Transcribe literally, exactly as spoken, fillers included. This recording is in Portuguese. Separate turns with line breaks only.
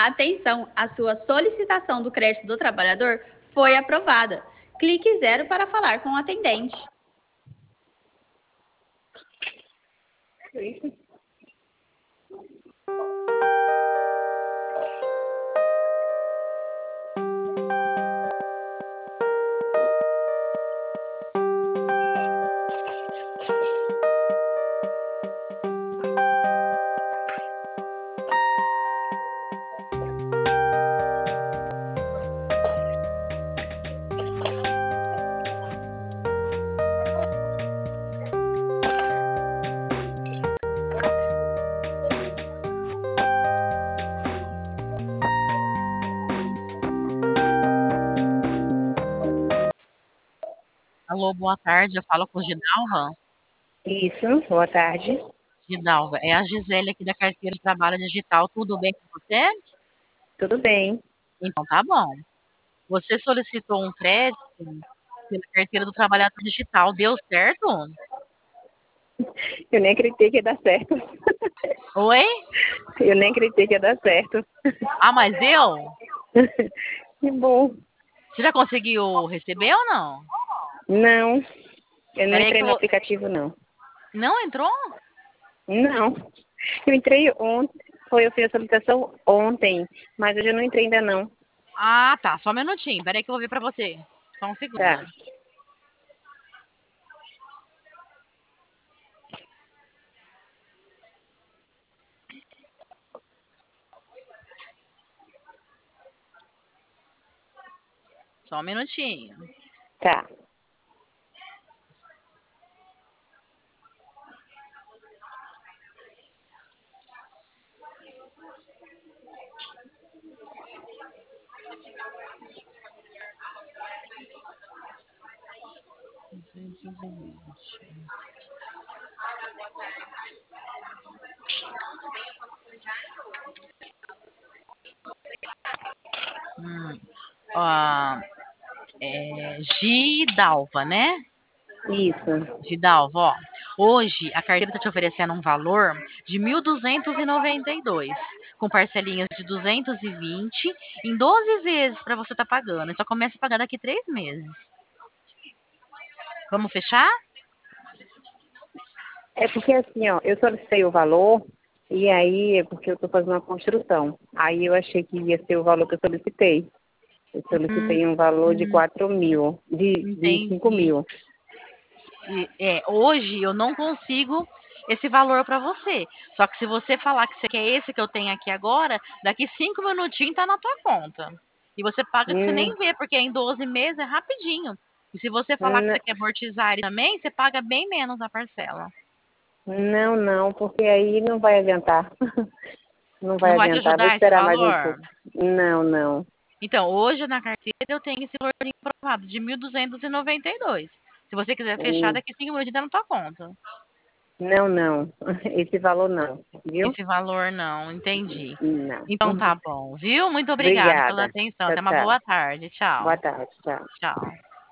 Atenção, a sua solicitação do crédito do trabalhador foi aprovada. Clique zero para falar com o atendente.
Alô, boa tarde. Eu falo com o Gidalva.
Isso, boa tarde.
Gidalva, é a Gisele aqui da Carteira de Trabalho Digital. Tudo bem com você?
Tudo bem.
Então tá bom. Você solicitou um crédito pela Carteira do Trabalhador Digital. Deu certo?
Eu nem acreditei que ia dar certo.
Oi?
Eu nem acreditei que ia dar certo.
Ah, mas deu?
Que bom.
Você já conseguiu receber ou não?
Não, eu não
Peraí
entrei
que eu
no
vou...
aplicativo, não.
Não entrou?
Não. Eu entrei ontem, foi, eu fiz a solicitação ontem, mas eu já não entrei ainda não.
Ah, tá. Só um minutinho. Peraí que eu vou ver pra você. Só um segundo.
Tá.
Só um minutinho.
Tá.
duzentos e vinte. Hum. Ó, é Gidalva, né?
Isso.
Gidalva, ó. Hoje a carteira está te oferecendo um valor de mil duzentos e noventa e dois, com parcelinhas de duzentos e vinte em doze vezes para você estar pagando. E só começa a pagar daqui três meses. Vamos fechar?
É porque assim, ó, eu solicitei o valor e aí é porque eu tô fazendo uma construção. Aí eu achei que ia ser o valor que eu solicitei. Eu
Hum,
solicitei um valor de
hum,
quatro mil, de, de cinco
entendi.
mil.
E, é, hoje eu não consigo esse valor para você. Só que se você falar que você quer esse que eu tenho aqui agora, daqui cinco minutinhos tá na tua conta. E você paga que você
Hum,
nem vê, porque em doze meses é rapidinho. E se você falar que
n-
você quer amortizar ele também, você paga bem menos a parcela.
não, não, porque aí não vai adiantar. Não vai
Não vai te
adiantar. Vou
ajudar esse
esperar mais um
valor?
pouco. Não, não.
Então, hoje na carteira eu tenho esse valor aprovado de mil duzentos e noventa e dois. Se você quiser fechar,
Hum,
daqui cinco minutos tá na tua conta.
Não, não. Esse valor não, viu?
Esse valor não, entendi.
Não.
Então tá bom, viu? Muito obrigada pela
Obrigada.
atenção.
Tchau,
Até uma
tchau.
boa tarde. Tchau.
Boa tarde, tchau.
Tchau.